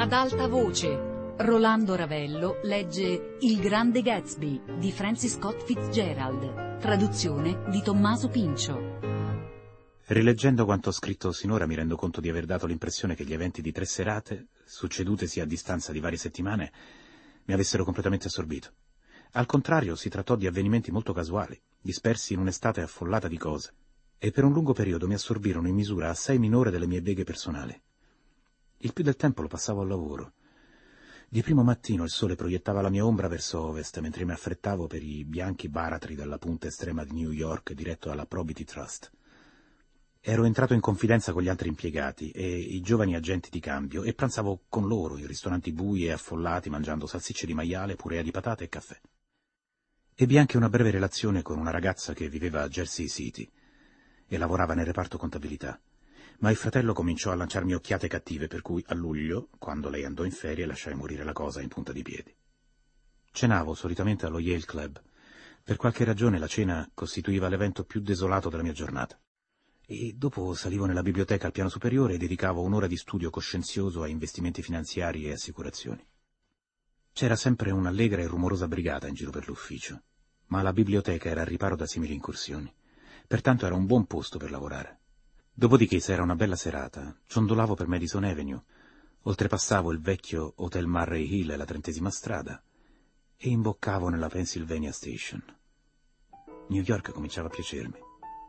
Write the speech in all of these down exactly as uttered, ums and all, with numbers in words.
Ad alta voce, Rolando Ravello legge Il Grande Gatsby di Francis Scott Fitzgerald, traduzione di Tommaso Pincio. Rileggendo quanto ho scritto sinora mi rendo conto di aver dato l'impressione che gli eventi di tre serate, succedutesi a distanza di varie settimane, mi avessero completamente assorbito. Al contrario, si trattò di avvenimenti molto casuali, dispersi in un'estate affollata di cose, e per un lungo periodo mi assorbirono in misura assai minore delle mie beghe personali. Il più del tempo lo passavo al lavoro. Di primo mattino il sole proiettava la mia ombra verso ovest, mentre mi affrettavo per i bianchi baratri della punta estrema di New York diretto alla Probity Trust. Ero entrato in confidenza con gli altri impiegati e i giovani agenti di cambio e pranzavo con loro in ristoranti bui e affollati mangiando salsicce di maiale, purea di patate e caffè. Ebbi anche una breve relazione con una ragazza che viveva a Jersey City e lavorava nel reparto contabilità, ma il fratello cominciò a lanciarmi occhiate cattive, per cui a luglio, quando lei andò in ferie, lasciai morire la cosa in punta di piedi. Cenavo solitamente allo Yale Club. Per qualche ragione la cena costituiva l'evento più desolato della mia giornata. E dopo salivo nella biblioteca al piano superiore e dedicavo un'ora di studio coscienzioso a investimenti finanziari e assicurazioni. C'era sempre un'allegra e rumorosa brigata in giro per l'ufficio, ma la biblioteca era al riparo da simili incursioni, pertanto era un buon posto per lavorare. Dopodiché, se era una bella serata, ciondolavo per Madison Avenue, oltrepassavo il vecchio Hotel Murray Hill e la trentesima strada e imboccavo nella Pennsylvania Station. New York cominciava a piacermi.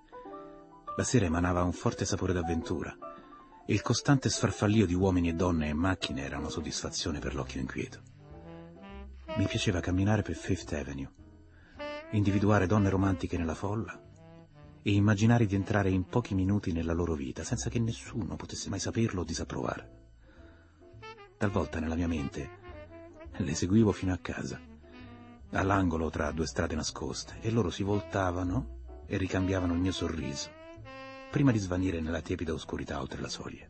La sera emanava un forte sapore d'avventura e il costante sfarfallio di uomini e donne e macchine era una soddisfazione per l'occhio inquieto. Mi piaceva camminare per Fifth Avenue, individuare donne romantiche nella folla e immaginare di entrare in pochi minuti nella loro vita senza che nessuno potesse mai saperlo o disapprovare. Talvolta nella mia mente le seguivo fino a casa, all'angolo tra due strade nascoste, e loro si voltavano e ricambiavano il mio sorriso, prima di svanire nella tiepida oscurità oltre la soglia.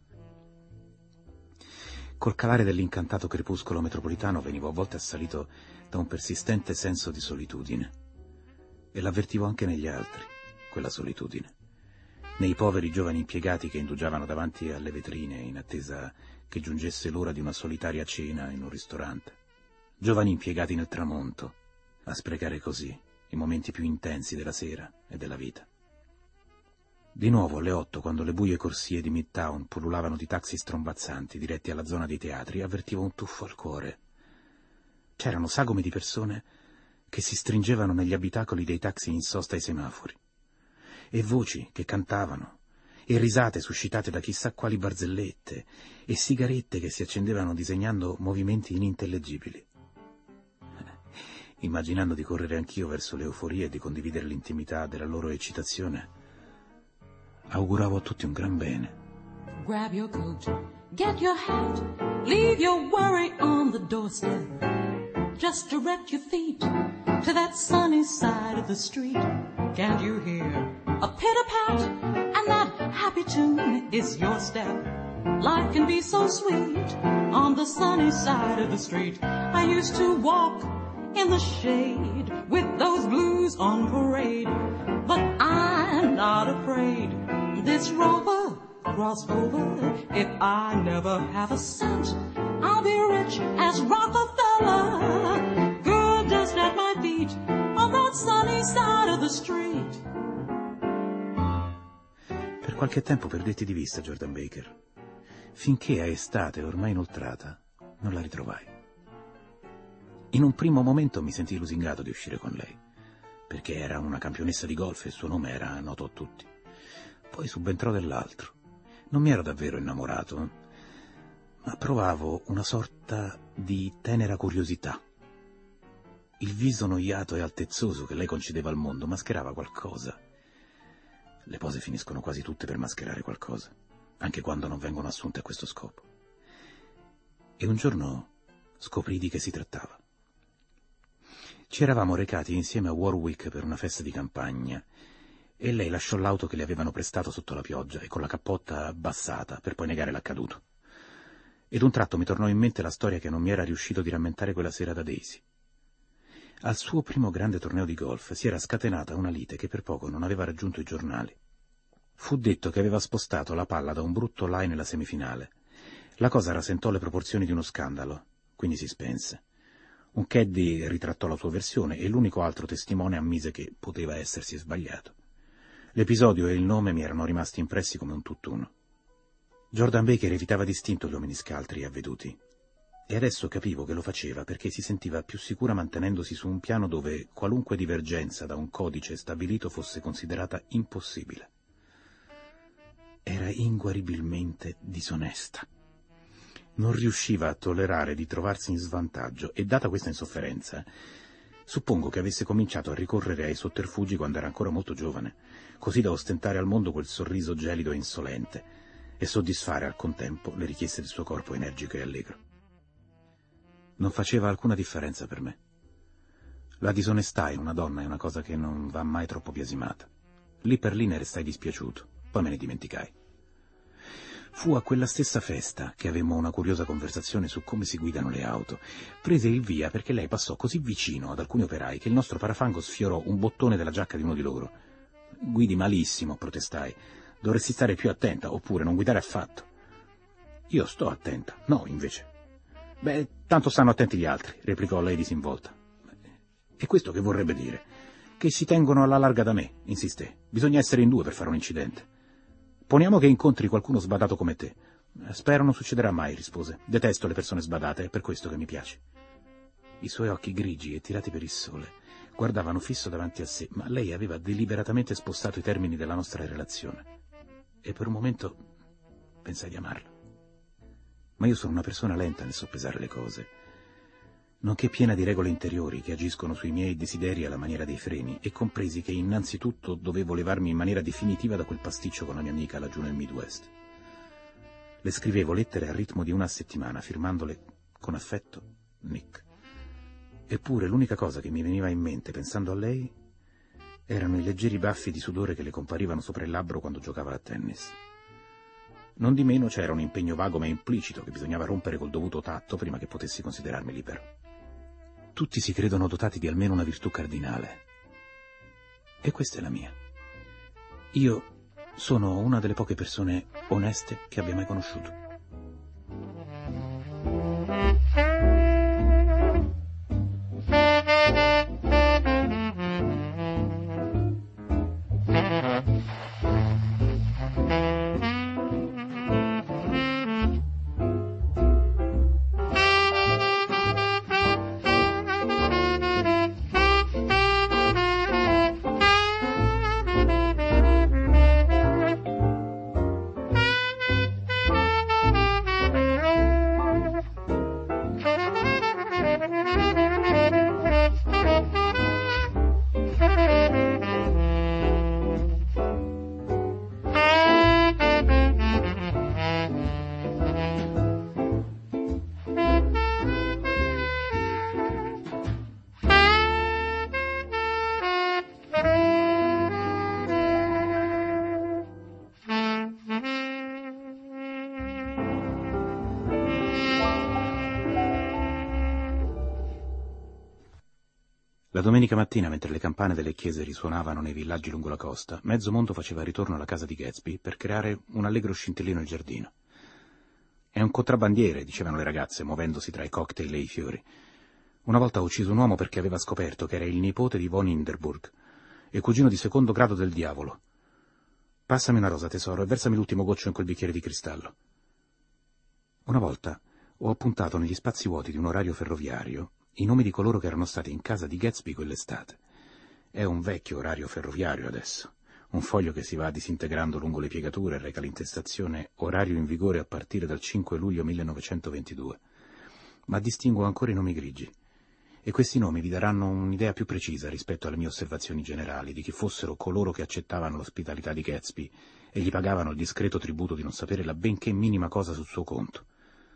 Col calare dell'incantato crepuscolo metropolitano venivo a volte assalito da un persistente senso di solitudine, e l'avvertivo anche negli altri, quella solitudine, nei poveri giovani impiegati che indugiavano davanti alle vetrine in attesa che giungesse l'ora di una solitaria cena in un ristorante, giovani impiegati nel tramonto, a sprecare così i momenti più intensi della sera e della vita. Di nuovo alle otto, quando le buie corsie di Midtown pullulavano di taxi strombazzanti diretti alla zona dei teatri, avvertivo un tuffo al cuore. C'erano sagome di persone che si stringevano negli abitacoli dei taxi in sosta ai semafori, e voci che cantavano, e risate suscitate da chissà quali barzellette, e sigarette che si accendevano disegnando movimenti inintellegibili. Immaginando di correre anch'io verso le euforie e di condividere l'intimità della loro eccitazione, auguravo a tutti un gran bene. Grab your coat, get your hat, leave your worry on the doorstep. Just direct your feet to that sunny side of the street. Can't you hear a pitter-pat? And that happy tune is your step. Life can be so sweet on the sunny side of the street. I used to walk in the shade with those blues on parade, but I'm not afraid. This rover crossed over. If I never have a cent, I'll be rich as Rockefeller. Good dust at my feet on that sunny side of the street. Per qualche tempo perdetti di vista Jordan Baker, finché a estate, ormai inoltrata, non la ritrovai. In un primo momento mi sentii lusingato di uscire con lei, perché era una campionessa di golf e il suo nome era noto a tutti. Poi subentrò dell'altro. Non mi ero davvero innamorato, ma provavo una sorta di tenera curiosità. Il viso noiato e altezzoso che lei concedeva al mondo mascherava qualcosa. Le pose finiscono quasi tutte per mascherare qualcosa, anche quando non vengono assunte a questo scopo. E un giorno scoprì di che si trattava. Ci eravamo recati insieme a Warwick per una festa di campagna, e lei lasciò l'auto che le avevano prestato sotto la pioggia e con la cappotta abbassata per poi negare l'accaduto. Ed un tratto mi tornò in mente la storia che non mi era riuscito di rammentare quella sera da Daisy. Al suo primo grande torneo di golf si era scatenata una lite che per poco non aveva raggiunto i giornali. Fu detto che aveva spostato la palla da un brutto lie nella semifinale. La cosa rasentò le proporzioni di uno scandalo, quindi si spense. Un caddy ritrattò la sua versione e l'unico altro testimone ammise che poteva essersi sbagliato. L'episodio e il nome mi erano rimasti impressi come un tutt'uno. Jordan Baker evitava distinto gli uomini scaltri e avveduti, e adesso capivo che lo faceva perché si sentiva più sicura mantenendosi su un piano dove qualunque divergenza da un codice stabilito fosse considerata impossibile. Era inguaribilmente disonesta. Non riusciva a tollerare di trovarsi in svantaggio e, data questa insofferenza, suppongo che avesse cominciato a ricorrere ai sotterfugi quando era ancora molto giovane, così da ostentare al mondo quel sorriso gelido e insolente e soddisfare al contempo le richieste del suo corpo energico e allegro. Non faceva alcuna differenza per me. La disonestà in una donna è una cosa che non va mai troppo biasimata. Lì per lì ne restai dispiaciuto, poi me ne dimenticai. Fu a quella stessa festa che avemmo una curiosa conversazione su come si guidano le auto. Prese il via perché lei passò così vicino ad alcuni operai che il nostro parafango sfiorò un bottone della giacca di uno di loro. «Guidi malissimo», protestai. «Dovresti stare più attenta, oppure non guidare affatto». «Io sto attenta». «No, invece». «Beh, tanto stanno attenti gli altri», replicò lei disinvolta. «E questo che vorrebbe dire?» «Che si tengono alla larga da me», insisté. «Bisogna essere in due per fare un incidente». «Poniamo che incontri qualcuno sbadato come te». «Spero non succederà mai», rispose. «Detesto le persone sbadate, è per questo che mi piaci». I suoi occhi grigi e tirati per il sole guardavano fisso davanti a sé, ma lei aveva deliberatamente spostato i termini della nostra relazione. E per un momento pensai di amarla. Ma io sono una persona lenta nel soppesare le cose, nonché piena di regole interiori che agiscono sui miei desideri alla maniera dei freni, e compresi che innanzitutto dovevo levarmi in maniera definitiva da quel pasticcio con la mia amica laggiù nel Midwest. Le scrivevo lettere al ritmo di una a settimana, firmandole con affetto Nick. Eppure l'unica cosa che mi veniva in mente pensando a lei erano i leggeri baffi di sudore che le comparivano sopra il labbro quando giocava a tennis. Non di meno c'era un impegno vago ma implicito che bisognava rompere col dovuto tatto prima che potessi considerarmi libero. Tutti si credono dotati di almeno una virtù cardinale, e questa è la mia. Io sono una delle poche persone oneste che abbia mai conosciuto. La domenica mattina, mentre le campane delle chiese risuonavano nei villaggi lungo la costa, mezzo mondo faceva ritorno alla casa di Gatsby per creare un allegro scintillino nel giardino. «È un contrabbandiere», dicevano le ragazze, muovendosi tra i cocktail e i fiori. Una volta ha ucciso un uomo perché aveva scoperto che era il nipote di von Hindenburg e cugino di secondo grado del diavolo. «Passami una rosa, tesoro, e versami l'ultimo goccio in quel bicchiere di cristallo». Una volta ho appuntato negli spazi vuoti di un orario ferroviario i nomi di coloro che erano stati in casa di Gatsby quell'estate. È un vecchio orario ferroviario adesso, un foglio che si va disintegrando lungo le piegature e reca l'intestazione «Orario in vigore a partire dal cinque luglio millenovecentoventidue». Ma distingo ancora i nomi grigi, e questi nomi vi daranno un'idea più precisa rispetto alle mie osservazioni generali di chi fossero coloro che accettavano l'ospitalità di Gatsby e gli pagavano il discreto tributo di non sapere la benché minima cosa sul suo conto.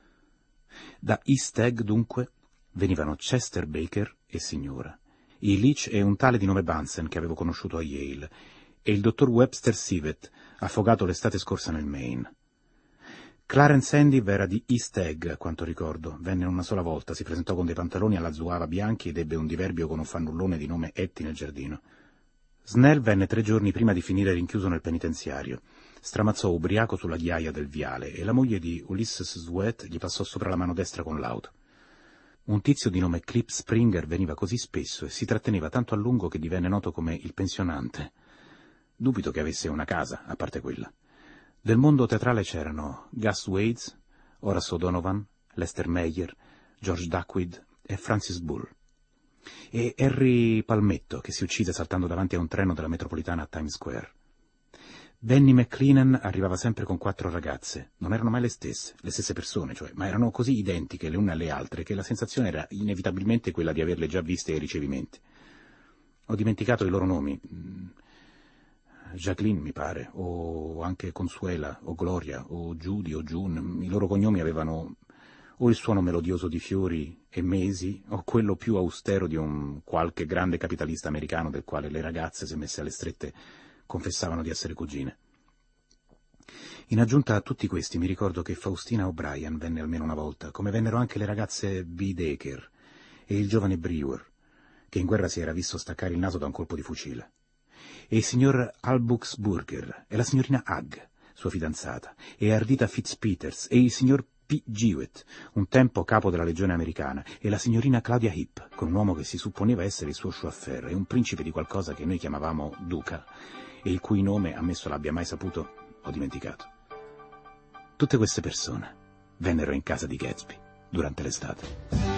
Da East Egg, dunque, venivano Chester Baker e signora, i Leach e un tale di nome Bunsen che avevo conosciuto a Yale, e il dottor Webster Sivet, affogato l'estate scorsa nel Maine. Clarence Endive era di East Egg, a quanto ricordo. Venne una sola volta, si presentò con dei pantaloni alla zuava bianchi ed ebbe un diverbio con un fannullone di nome Etty nel giardino. Snell venne tre giorni prima di finire rinchiuso nel penitenziario. Stramazzò ubriaco sulla ghiaia del viale e la moglie di Ulysses Sweat gli passò sopra la mano destra con l'auto. Un tizio di nome Clip Springer veniva così spesso e si tratteneva tanto a lungo che divenne noto come il pensionante. Dubito che avesse una casa, a parte quella. Del mondo teatrale c'erano Gus Wades, Horace O'Donovan, Lester Meyer, George Duckweed e Francis Bull. E Harry Palmetto, che si uccise saltando davanti a un treno della metropolitana a Times Square. Benny McCleenan arrivava sempre con quattro ragazze. Non erano mai le stesse, le stesse persone, cioè, ma erano così identiche le une alle altre che la sensazione era inevitabilmente quella di averle già viste ai ricevimenti. Ho dimenticato i loro nomi. Jacqueline, mi pare, o anche Consuela, o Gloria, o Judy, o June. I loro cognomi avevano o il suono melodioso di fiori e mesi, o quello più austero di un qualche grande capitalista americano del quale le ragazze, se messe alle strette, confessavano di essere cugine. In aggiunta a tutti questi mi ricordo che Faustina O'Brien venne almeno una volta, come vennero anche le ragazze B. Decker e il giovane Brewer, che in guerra si era visto staccare il naso da un colpo di fucile, e il signor Albuxburger e la signorina Hugg, sua fidanzata, e Ardita Fitzpeters e il signor P. Jewett, un tempo capo della legione americana, e la signorina Claudia Heep, con un uomo che si supponeva essere il suo chauffeur e un principe di qualcosa che noi chiamavamo duca, e il cui nome, ammesso l'abbia mai saputo, ho dimenticato. Tutte queste persone vennero in casa di Gatsby durante l'estate.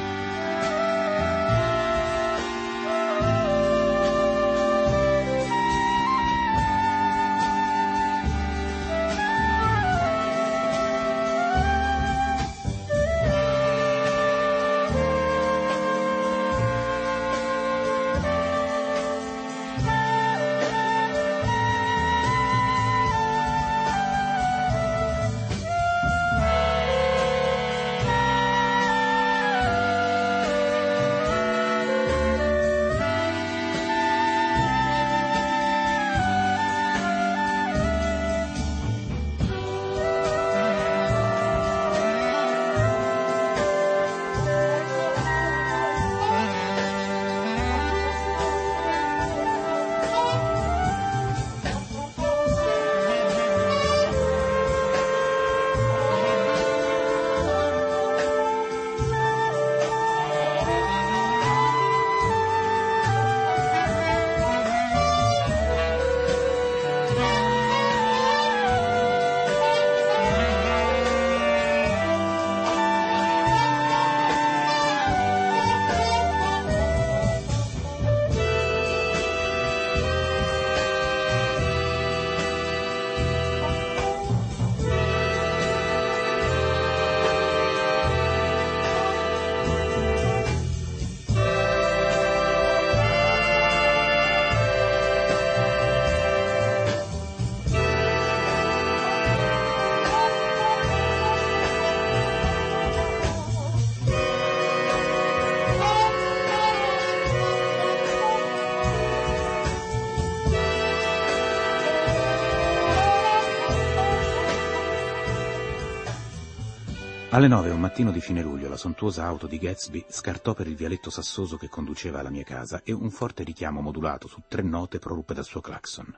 Alle nove un mattino di fine luglio la sontuosa auto di Gatsby scartò per il vialetto sassoso che conduceva alla mia casa e un forte richiamo modulato su tre note proruppe dal suo clacson.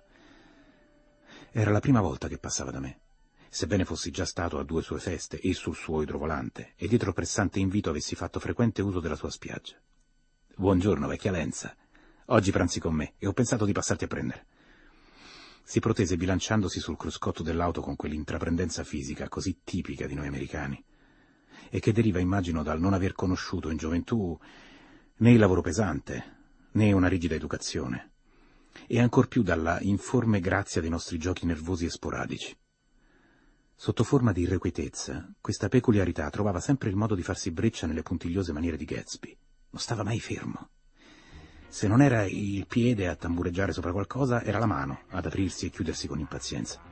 Era la prima volta che passava da me, sebbene fossi già stato a due sue feste e sul suo idrovolante e dietro pressante invito avessi fatto frequente uso della sua spiaggia. «Buongiorno, vecchia Lenza. Oggi pranzi con me e ho pensato di passarti a prendere». Si protese bilanciandosi sul cruscotto dell'auto con quell'intraprendenza fisica così tipica di noi americani e che deriva, immagino, dal non aver conosciuto in gioventù né il lavoro pesante, né una rigida educazione, e ancor più dalla informe grazia dei nostri giochi nervosi e sporadici. Sotto forma di irrequietezza, questa peculiarità trovava sempre il modo di farsi breccia nelle puntigliose maniere di Gatsby. Non stava mai fermo. Se non era il piede a tambureggiare sopra qualcosa, era la mano ad aprirsi e chiudersi con impazienza.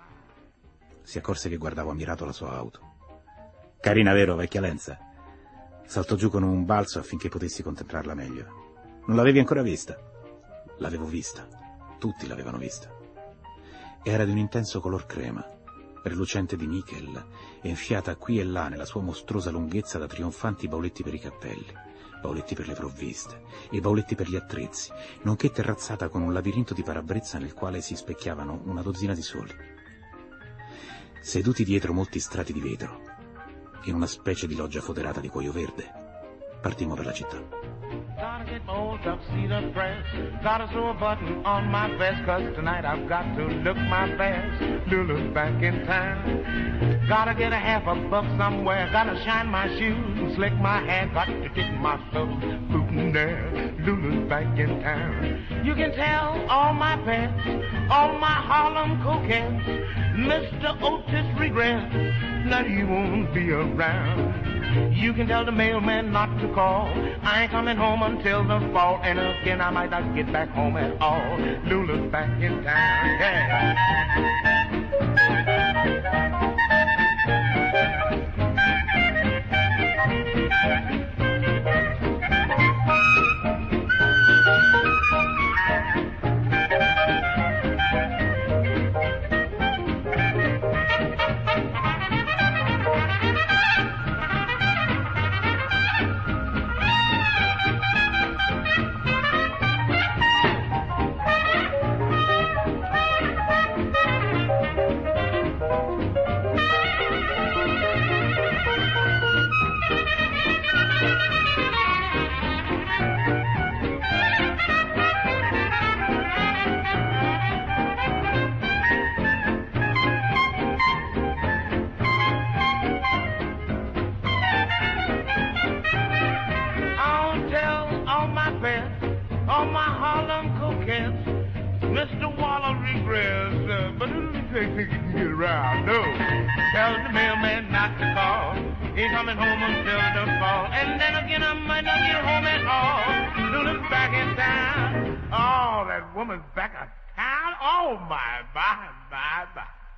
Si accorse che guardavo ammirato la sua auto. «Carina, vero, vecchia Lenza?» Saltò giù con un balzo affinché potessi contemplarla meglio. «Non l'avevi ancora vista?» «L'avevo vista. Tutti l'avevano vista. Era di un intenso color crema, rilucente di nickel, e enfiata qui e là nella sua mostruosa lunghezza da trionfanti bauletti per i cappelli, bauletti per le provviste e bauletti per gli attrezzi, nonché terrazzata con un labirinto di parabrezza nel quale si specchiavano una dozzina di soli. Seduti dietro molti strati di vetro, in una specie di loggia foderata di cuoio verde, partimmo per la città. Gotta get my old tuxedo press. Gotta sew a button on my vest, cause tonight I've got to look my best. Lulu's back in town. Gotta get a half a buck somewhere. Gotta shine my shoes and slick my hair. Got to get myself bootin' there. Lulu's back in town. You can tell all my pets, all my Harlem coquettes, Mister Otis regrets that he won't be around. You can tell the mailman not to call. I ain't coming home until the fall. And again, I might not get back home at all. Lula's back in town, yeah. Mister Waller regrets, uh, but who do you think he can get around? No. Tell the mailman not to call. Ain't coming home until the fall. And then again, I might not get home at all. Lula's back in town. Oh, that woman's back in town. Oh, my, my, my, my.